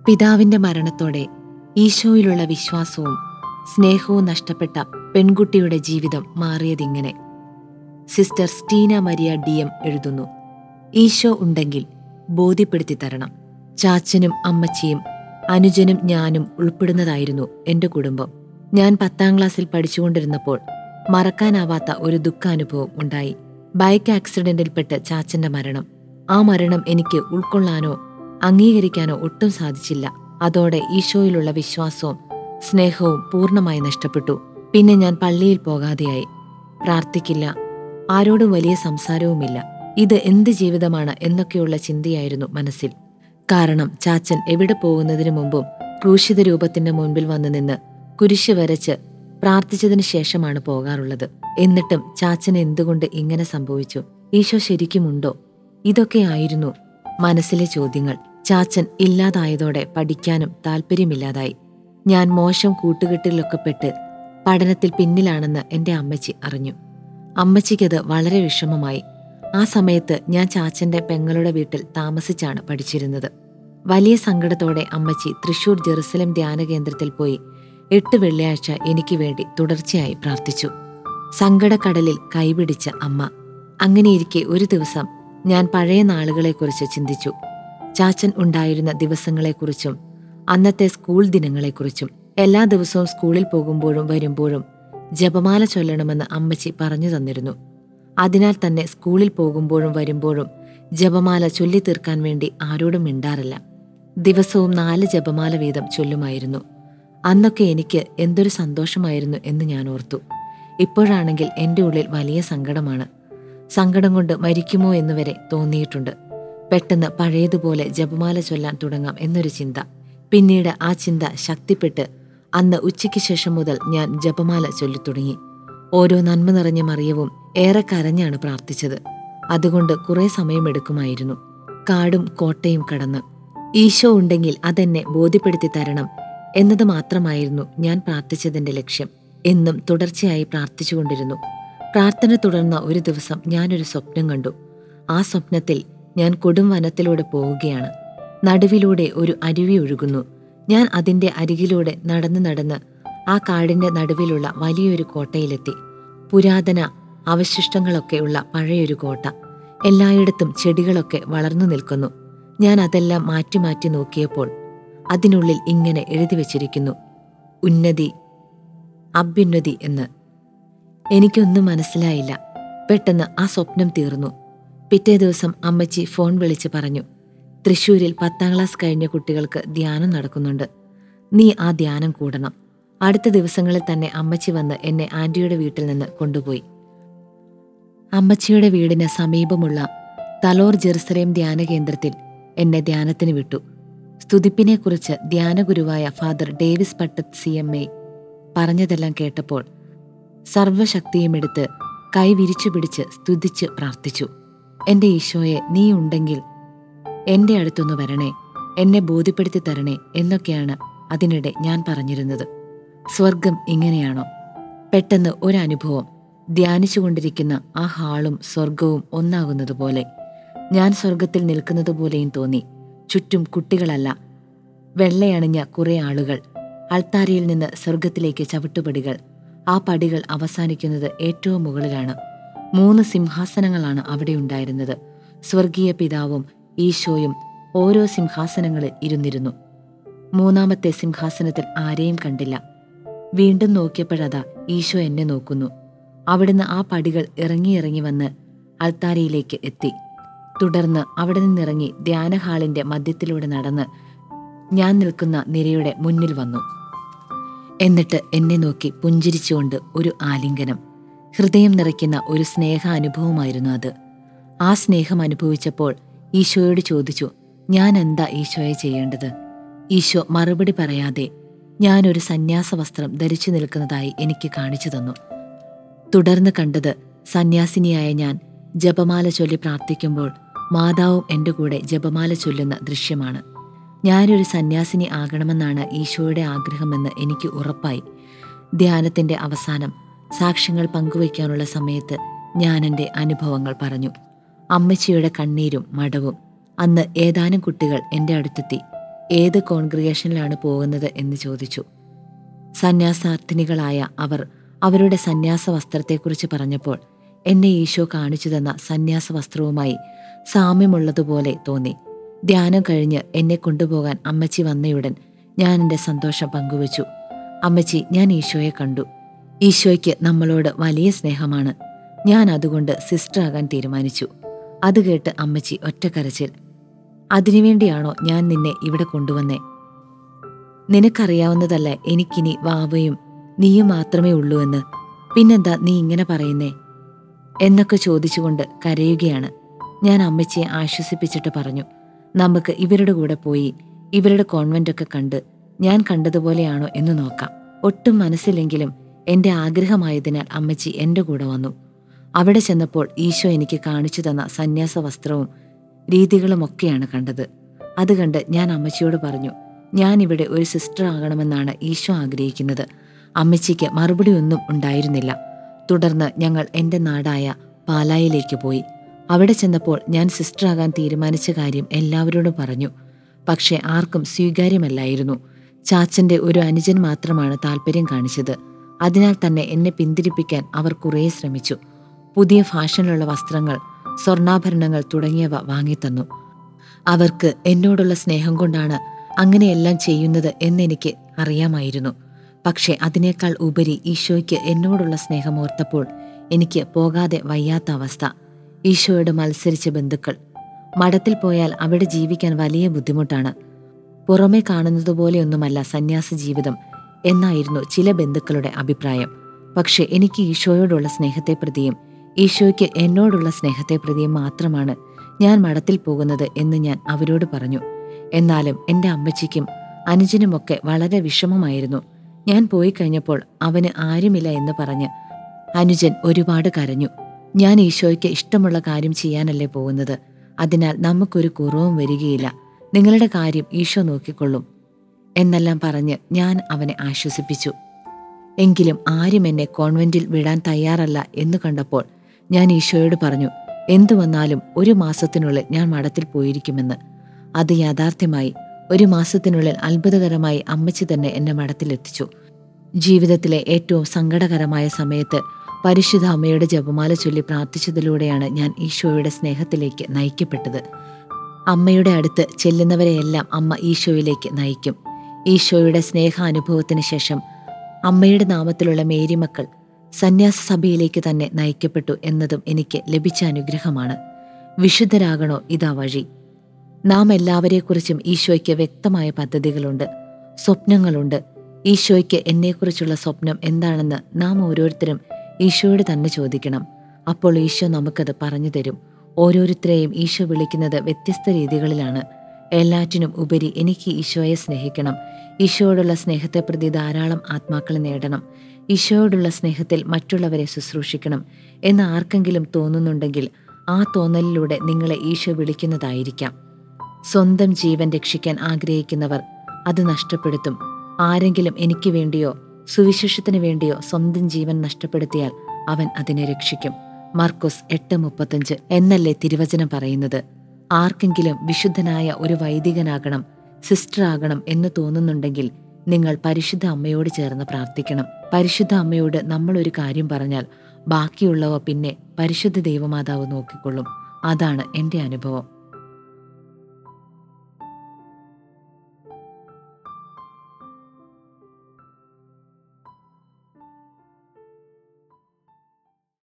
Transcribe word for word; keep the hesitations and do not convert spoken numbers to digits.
പിതാവിന്റെ മരണത്തോടെ ഈശോയിലുള്ള വിശ്വാസവും സ്നേഹവും നഷ്ടപ്പെട്ട പെൺകുട്ടിയുടെ ജീവിതം മാറിയതിങ്ങനെ. Sister Steena Maria D M എഴുതുന്നു: ഈശോ ഉണ്ടെങ്കിൽ ബോധ്യപ്പെടുത്തി തരണം. ചാച്ചനും അമ്മച്ചിയും അനുജനും ഞാനും ഉൾപ്പെടുന്നതായിരുന്നു എന്റെ കുടുംബം. ഞാൻ പത്താം ക്ലാസ്സിൽ പഠിച്ചുകൊണ്ടിരുന്നപ്പോൾ മറക്കാനാവാത്ത ഒരു ദുഃഖാനുഭവം ഉണ്ടായി. ബൈക്ക് ആക്സിഡന്റിൽപ്പെട്ട് ചാച്ചന്റെ മരണം. ആ മരണം എനിക്ക് ഉൾക്കൊള്ളാനോ അംഗീകരിക്കാനോ ഒട്ടും സാധിച്ചില്ല. അതോടെ ഈശോയിലുള്ള വിശ്വാസവും സ്നേഹവും പൂർണ്ണമായി നഷ്ടപ്പെട്ടു. പിന്നെ ഞാൻ പള്ളിയിൽ പോകാതെയായി. പ്രാർത്ഥിക്കില്ല, ആരോടും വലിയ സംസാരവുമില്ല. ഇത് എന്ത് ജീവിതമാണ് എന്നൊക്കെയുള്ള ചിന്തയായിരുന്നു മനസ്സിൽ. കാരണം ചാച്ചൻ എവിടെ പോകുന്നതിനു മുമ്പും ക്രൂശിത രൂപത്തിന്റെ മുൻപിൽ വന്നു നിന്ന് കുരിശ് വരച്ച് പ്രാർത്ഥിച്ചതിനു ശേഷമാണ് പോകാറുള്ളത്. എന്നിട്ടും ചാച്ചൻ എന്തുകൊണ്ട് ഇങ്ങനെ സംഭവിച്ചു? ഈശോ ശരിക്കുമുണ്ടോ? ഇതൊക്കെയായിരുന്നു മനസ്സിലെ ചോദ്യങ്ങൾ. ചാച്ചൻ ഇല്ലാതായതോടെ പഠിക്കാനും താല്പര്യമില്ലാതായി. ഞാൻ മോശം കൂട്ടുകെട്ടിലൊക്കെ പെട്ട് പഠനത്തിൽ പിന്നിലാണെന്ന് എന്റെ അമ്മച്ചി അറിഞ്ഞു. അമ്മച്ചിക്കത് വളരെ വിഷമമായി. ആ സമയത്ത് ഞാൻ ചാച്ചന്റെ പെങ്ങളുടെ വീട്ടിൽ താമസിച്ചാണ് പഠിച്ചിരുന്നത്. വലിയ സങ്കടത്തോടെ അമ്മച്ചി തൃശൂർ ജെറുസലേം ധ്യാന കേന്ദ്രത്തിൽ പോയി എട്ട് വെള്ളിയാഴ്ച എനിക്ക് വേണ്ടി തുടർച്ചയായി പ്രാർത്ഥിച്ചു. സങ്കടക്കടലിൽ കൈപിടിച്ച അമ്മ. അങ്ങനെയിരിക്കെ ഒരു ദിവസം ഞാൻ പഴയ നാളുകളെക്കുറിച്ച് ചിന്തിച്ചു. ചാച്ചൻ ഉണ്ടായിരുന്ന ദിവസങ്ങളെക്കുറിച്ചും അന്നത്തെ സ്കൂൾ ദിനങ്ങളെക്കുറിച്ചും. എല്ലാ ദിവസവും സ്കൂളിൽ പോകുമ്പോഴും വരുമ്പോഴും ജപമാല ചൊല്ലണമെന്ന് അമ്മച്ചി പറഞ്ഞു തന്നിരുന്നു. അതിനാൽ തന്നെ സ്കൂളിൽ പോകുമ്പോഴും വരുമ്പോഴും ജപമാല ചൊല്ലിത്തീർക്കാൻ വേണ്ടി ആരോടും മിണ്ടാറില്ല. ദിവസവും നാല് ജപമാല വീതം ചൊല്ലുമായിരുന്നു. അന്നൊക്കെ എനിക്ക് എന്തൊരു സന്തോഷമായിരുന്നു എന്ന് ഞാൻ ഓർത്തു. ഇപ്പോഴാണെങ്കിൽ എൻ്റെ ഉള്ളിൽ വലിയ സങ്കടമാണ്. സങ്കടം കൊണ്ട് മരിക്കുമോ എന്നുവരെ തോന്നിയിട്ടുണ്ട്. പെട്ടെന്ന് പഴയതുപോലെ ജപമാല ചൊല്ലാൻ തുടങ്ങാം എന്നൊരു ചിന്ത. പിന്നീട് ആ ചിന്ത ശക്തിപ്പെട്ട് അന്ന് ഉച്ചയ്ക്ക് ശേഷം മുതൽ ഞാൻ ജപമാല ചൊല്ലിത്തുടങ്ങി. ഓരോ നന്മ നിറഞ്ഞ മറിയവും ഏറെ കരഞ്ഞാണ് പ്രാർത്ഥിച്ചത്. അതുകൊണ്ട് കുറെ സമയമെടുക്കുമായിരുന്നു. കാടും കോട്ടയും കടന്ന് ഈശോ ഉണ്ടെങ്കിൽ അതെന്നെ ബോധ്യപ്പെടുത്തി തരണം എന്നത് മാത്രമായിരുന്നു ഞാൻ പ്രാർത്ഥിച്ചതിന്റെ ലക്ഷ്യം. എന്നും തുടർച്ചയായി പ്രാർത്ഥിച്ചുകൊണ്ടിരുന്നു. പ്രാർത്ഥന തുടർന്ന ഒരു ദിവസം ഞാനൊരു സ്വപ്നം കണ്ടു. ആ സ്വപ്നത്തിൽ ഞാൻ കൊടും വനത്തിലൂടെ പോവുകയാണ്. നടുവിലൂടെ ഒരു അരുവി ഒഴുകുന്നു. ഞാൻ അതിന്റെ അരികിലൂടെ നടന്ന് നടന്ന് ആ കാടിന്റെ നടുവിലുള്ള വലിയൊരു കോട്ടയിലെത്തി. പുരാതന അവശിഷ്ടങ്ങളൊക്കെയുള്ള പഴയൊരു കോട്ട. എല്ലായിടത്തും ചെടികളൊക്കെ വളർന്നു നിൽക്കുന്നു. ഞാൻ അതെല്ലാം മാറ്റി മാറ്റി നോക്കിയപ്പോൾ അതിനുള്ളിൽ ഇങ്ങനെ എഴുതി വച്ചിരിക്കുന്നു: ഉന്നതി, അഭ്യുന്നതി എന്ന്. എനിക്കൊന്നും മനസ്സിലായില്ല. പെട്ടെന്ന് ആ സ്വപ്നം തീർന്നു. പിറ്റേ ദിവസം അമ്മച്ചി ഫോൺ വിളിച്ച് പറഞ്ഞു: തൃശ്ശൂരിൽ പത്താം ക്ലാസ് കഴിഞ്ഞ കുട്ടികൾക്ക് ധ്യാനം നടക്കുന്നുണ്ട്. നീ ആ ധ്യാനം കൂടണം. അടുത്ത ദിവസങ്ങളിൽ തന്നെ അമ്മച്ചി വന്ന് എന്നെ ആന്റിയുടെ വീട്ടിൽ നിന്ന് കൊണ്ടുപോയി. അമ്മച്ചിയുടെ വീടിന് സമീപമുള്ള തലോർ ജെറുസലേം ധ്യാന കേന്ദ്രത്തിൽ എന്നെ ധ്യാനത്തിന് വിട്ടു. സ്തുതിപ്പിനെക്കുറിച്ച് ധ്യാനഗുരുവായ father Davis Pattath C M A പറഞ്ഞതെല്ലാം കേട്ടപ്പോൾ സർവശക്തിയുമെടുത്ത് കൈ വിരിച്ചു പിടിച്ച് സ്തുതിച്ച് പ്രാർത്ഥിച്ചു. എന്റെ ഈശോയെ, നീ ഉണ്ടെങ്കിൽ എന്റെ അടുത്തൊന്ന് വരണേ, എന്നെ ബോധ്യപ്പെടുത്തി തരണേ എന്നൊക്കെയാണ് അതിനിടെ ഞാൻ പറഞ്ഞിരുന്നത്. സ്വർഗം ഇങ്ങനെയാണോ? പെട്ടെന്ന് ഒരനുഭവം. ധ്യാനിച്ചുകൊണ്ടിരിക്കുന്ന ആ ഹാളും സ്വർഗവും ഒന്നാകുന്നതുപോലെ, ഞാൻ സ്വർഗത്തിൽ നിൽക്കുന്നതുപോലെയും തോന്നി. ചുറ്റും കുട്ടികളല്ല, വെള്ളയണിഞ്ഞ കുറെ ആളുകൾ. അൾത്താരയിൽ നിന്ന് സ്വർഗത്തിലേക്ക് ചവിട്ടുപടികൾ. ആ പടികൾ അവസാനിക്കുന്നത് ഏറ്റവും മുകളിലാണ്. മൂന്ന് സിംഹാസനങ്ങളാണ് അവിടെ ഉണ്ടായിരുന്നത്. സ്വർഗീയ പിതാവും ഈശോയും ഓരോ സിംഹാസനങ്ങളിൽ ഇരുന്നിരുന്നു. മൂന്നാമത്തെ സിംഹാസനത്തിൽ ആരെയും കണ്ടില്ല. വീണ്ടും നോക്കിയപ്പോഴതാ ഈശോ എന്നെ നോക്കുന്നു. അവിടുന്ന് ആ പടികൾ ഇറങ്ങിയിറങ്ങി വന്ന് അൾത്താരയിലേക്ക് എത്തി. തുടർന്ന് അവിടെ നിന്നിറങ്ങി ധ്യാനഹാളിന്റെ മധ്യത്തിലൂടെ നടന്ന് ഞാൻ നിൽക്കുന്ന നിരയുടെ മുന്നിൽ വന്നു. എന്നിട്ട് എന്നെ നോക്കി പുഞ്ചിരിച്ചുകൊണ്ട് ഒരു ആലിംഗനം. ഹൃദയം നിറയ്ക്കുന്ന ഒരു സ്നേഹ അനുഭവമായിരുന്നു അത്. ആ സ്നേഹം അനുഭവിച്ചപ്പോൾ ഈശോയോട് ചോദിച്ചു: ഞാൻ എന്താ ഈശോയെ ചെയ്യേണ്ടത്? ഈശോ മറുപടി പറയാതെ ഞാനൊരു സന്യാസ വസ്ത്രം ധരിച്ചു നിൽക്കുന്നതായി എനിക്ക് കാണിച്ചു തന്നു. തുടർന്ന് കണ്ടത് സന്യാസിനിയായ ഞാൻ ജപമാല ചൊല്ലി പ്രാർത്ഥിക്കുമ്പോൾ മാതാവും എൻ്റെ കൂടെ ജപമാല ചൊല്ലുന്ന ദൃശ്യമാണ്. ഞാനൊരു സന്യാസിനി ആകണമെന്നാണ് ഈശോയുടെ ആഗ്രഹമെന്ന് എനിക്ക് ഉറപ്പായി. ധ്യാനത്തിന്റെ അവസാനം സാക്ഷ്യങ്ങൾ പങ്കുവയ്ക്കാനുള്ള സമയത്ത് ഞാൻ എൻ്റെ അനുഭവങ്ങൾ പറഞ്ഞു. അമ്മച്ചിയുടെ കണ്ണീരും മടവും. അന്ന് ഏതാനും കുട്ടികൾ എൻ്റെ അടുത്തെത്തി. ഏത് കോൺഗ്രിഗേഷനിലാണ് പോകുന്നത് എന്ന് ചോദിച്ചു. സന്യാസാർത്ഥിനികളായ അവർ അവരുടെ സന്യാസ വസ്ത്രത്തെക്കുറിച്ച് പറഞ്ഞപ്പോൾ എന്നെ ഈശോ കാണിച്ചു തന്ന സന്യാസ വസ്ത്രവുമായി സാമ്യമുള്ളതുപോലെ തോന്നി. ധ്യാനം കഴിഞ്ഞ് എന്നെ കൊണ്ടുപോകാൻ അമ്മച്ചി വന്നയുടൻ ഞാൻ എൻ്റെ സന്തോഷം പങ്കുവച്ചു. അമ്മച്ചി, ഞാൻ ഈശോയെ കണ്ടു. ഈശോയ്ക്ക് നമ്മളോട് വലിയ സ്നേഹമാണ്. ഞാൻ അതുകൊണ്ട് സിസ്റ്റർ ആകാൻ തീരുമാനിച്ചു. അത് കേട്ട് അമ്മച്ചി ഒറ്റക്കരച്ചിൽ. അതിനുവേണ്ടിയാണോ ഞാൻ നിന്നെ ഇവിടെ കൊണ്ടുവന്നേ? നിനക്കറിയാവുന്നതല്ല എനിക്കിനി വാവയും നീയും മാത്രമേ ഉള്ളൂ എന്ന്. പിന്നെന്താ നീ ഇങ്ങനെ പറയുന്നേ എന്നൊക്കെ ചോദിച്ചുകൊണ്ട് കരയുകയാണ്. ഞാൻ അമ്മച്ചിയെ ആശ്വസിപ്പിച്ചിട്ട് പറഞ്ഞു, നമുക്ക് ഇവരുടെ കൂടെ പോയി ഇവരുടെ കോൺവെന്റൊക്കെ കണ്ട് ഞാൻ കണ്ടതുപോലെയാണോ എന്ന് നോക്കാം. ഒട്ടും മനസ്സിലെങ്കിലും എൻ്റെ ആഗ്രഹമായതിനാൽ അമ്മച്ചി എൻ്റെ കൂടെ വന്നു. അവിടെ ചെന്നപ്പോൾ ഈശോ എനിക്ക് കാണിച്ചു തന്ന സന്യാസ വസ്ത്രവും രീതികളുമൊക്കെയാണ് കണ്ടത്. അത് കണ്ട് ഞാൻ അമ്മച്ചിയോട് പറഞ്ഞു, ഞാനിവിടെ ഒരു സിസ്റ്റർ ആകണമെന്നാണ് ഈശോ ആഗ്രഹിക്കുന്നത്. അമ്മച്ചിക്ക് മറുപടി ഒന്നും ഉണ്ടായിരുന്നില്ല. തുടർന്ന് ഞങ്ങൾ എൻ്റെ നാടായ പാലായിലേക്ക് പോയി. അവിടെ ചെന്നപ്പോൾ ഞാൻ സിസ്റ്റർ ആകാൻ തീരുമാനിച്ച കാര്യം എല്ലാവരോടും പറഞ്ഞു. പക്ഷേ ആർക്കും സ്വീകാര്യമല്ലായിരുന്നു. ചാച്ചൻ്റെ ഒരു അനുജൻ മാത്രമാണ് താല്പര്യം കാണിച്ചത്. അതിനാൽ തന്നെ എന്നെ പിന്തിരിപ്പിക്കാൻ അവർ കുറേ ശ്രമിച്ചു. പുതിയ ഫാഷനിലുള്ള വസ്ത്രങ്ങൾ, സ്വർണ്ണാഭരണങ്ങൾ തുടങ്ങിയവ വാങ്ങിത്തന്നു. അവർക്ക് എന്നോടുള്ള സ്നേഹം കൊണ്ടാണ് അങ്ങനെയെല്ലാം ചെയ്യുന്നത് എന്നെനിക്ക് അറിയാമായിരുന്നു. പക്ഷേ അതിനേക്കാൾ ഉപരി ഈശോയ്ക്ക് എന്നോടുള്ള സ്നേഹം ഓർത്തപ്പോൾ എനിക്ക് പോകാതെ വയ്യാത്ത അവസ്ഥ. ഈശോയോട് മത്സരിച്ച ബന്ധുക്കൾ. മഠത്തിൽ പോയാൽ അവിടെ ജീവിക്കാൻ വലിയ ബുദ്ധിമുട്ടാണ്. പുറമെ കാണുന്നതുപോലെയൊന്നുമല്ല സന്യാസ ജീവിതം എന്നായിരുന്നു ചില ബന്ധുക്കളുടെ അഭിപ്രായം. പക്ഷെ എനിക്ക് ഈശോയോടുള്ള സ്നേഹത്തെ പ്രതിയും ഈശോയ്ക്ക് എന്നോടുള്ള സ്നേഹത്തെ പ്രതിയും മാത്രമാണ് ഞാൻ മഠത്തിൽ പോകുന്നത് എന്ന് ഞാൻ അവരോട് പറഞ്ഞു. എന്നാലും എൻ്റെ അമ്മച്ചിക്കും അനുജനുമൊക്കെ വളരെ വിഷമമായിരുന്നു. ഞാൻ പോയി കഴിഞ്ഞപ്പോൾ അവന് ആരുമില്ല എന്ന് പറഞ്ഞ് അനുജൻ ഒരുപാട് കരഞ്ഞു. ഞാൻ ഈശോയ്ക്ക് ഇഷ്ടമുള്ള കാര്യം ചെയ്യാനല്ലേ പോകുന്നത്, അതിനാൽ നമുക്കൊരു കുറവും വരികയില്ല. നിങ്ങളുടെ കാര്യം ഈശോ നോക്കിക്കൊള്ളും എന്നെല്ലാം പറഞ്ഞ് ഞാൻ അവനെ ആശ്വസിപ്പിച്ചു. എങ്കിലും ആരും എന്നെ കോൺവെന്റിൽ വിടാൻ തയ്യാറല്ല എന്ന് കണ്ടപ്പോൾ ഞാൻ ഈശോയോട് പറഞ്ഞു, എന്തു വന്നാലും ഒരു മാസത്തിനുള്ളിൽ ഞാൻ മഠത്തിൽ പോയിരിക്കുമെന്ന്. അത് യാഥാർത്ഥ്യമായി. ഒരു മാസത്തിനുള്ളിൽ അത്ഭുതകരമായി അമ്മച്ചി തന്നെ എന്നെ മഠത്തിലെത്തിച്ചു. ജീവിതത്തിലെ ഏറ്റവും സങ്കടകരമായ സമയത്ത് പരിശുദ്ധ അമ്മയുടെ ജപമാല ചൊല്ലി പ്രാർത്ഥിച്ചതിലൂടെയാണ് ഞാൻ ഈശോയുടെ സ്നേഹത്തിലേക്ക് നയിക്കപ്പെട്ടത്. അമ്മയുടെ അടുത്ത് ചെല്ലുന്നവരെയെല്ലാം അമ്മ ഈശോയിലേക്ക് നയിക്കും. ഈശോയുടെ സ്നേഹാനുഭവത്തിന് ശേഷം അമ്മയുടെ നാമത്തിലുള്ള മേരിമക്കൾ സന്യാസ സഭയിലേക്ക് തന്നെ നയിക്കപ്പെട്ടു എന്നതും എനിക്ക് ലഭിച്ച അനുഗ്രഹമാണ്. വിശുദ്ധരാകണോ ഇതാ വഴി. നാം എല്ലാവരെക്കുറിച്ചും ഈശോയ്ക്ക് വ്യക്തമായ പദ്ധതികളുണ്ട്, സ്വപ്നങ്ങളുണ്ട്. ഈശോയ്ക്ക് എന്നെക്കുറിച്ചുള്ള സ്വപ്നം എന്താണെന്ന് നാം ഓരോരുത്തരും ഈശോയോട് തന്നെ ചോദിക്കണം. അപ്പോൾ ഈശോ നമുക്കത് പറഞ്ഞു തരും. ഓരോരുത്തരെയും ഈശോ വിളിക്കുന്നത് വ്യത്യസ്ത രീതികളിലാണ്. എല്ലാറ്റിനും ഉപരി എനിക്ക് ഈശോയെ സ്നേഹിക്കണം. ഈശോയോടുള്ള സ്നേഹത്തെ പ്രതി ധാരാളം ആത്മാക്കളെ നേടണം. ഈശോയോടുള്ള സ്നേഹത്തിൽ മറ്റുള്ളവരെ ശുശ്രൂഷിക്കണം എന്ന് ആർക്കെങ്കിലും തോന്നുന്നുണ്ടെങ്കിൽ ആ തോന്നലിലൂടെ നിങ്ങളെ ഈശോ വിളിക്കുന്നതായിരിക്കാം. സ്വന്തം ജീവൻ രക്ഷിക്കാൻ ആഗ്രഹിക്കുന്നവർ അത് നഷ്ടപ്പെടുത്തും. ആരെങ്കിലും എനിക്ക് വേണ്ടിയോ സുവിശേഷത്തിന് വേണ്ടിയോ സ്വന്തം ജീവൻ നഷ്ടപ്പെടുത്തിയാൽ അവൻ അതിനെ രക്ഷിക്കും. മർക്കോസ് എട്ട് മുപ്പത്തഞ്ച് എന്നല്ലേ തിരുവചനം പറയുന്നത്? ആർക്കെങ്കിലും വിശുദ്ധനായ ഒരു വൈദികനാകണം, സിസ്റ്റർ ആകണം എന്ന് തോന്നുന്നുണ്ടെങ്കിൽ നിങ്ങൾ പരിശുദ്ധ അമ്മയോട് ചേർന്ന് പ്രാർത്ഥിക്കണം. പരിശുദ്ധ അമ്മയോട് നമ്മൾ ഒരു കാര്യം പറഞ്ഞാൽ ബാക്കിയുള്ളവ പിന്നെ പരിശുദ്ധ ദൈവമാതാവ് നോക്കിക്കൊള്ളും. അതാണ് എൻ്റെ അനുഭവം.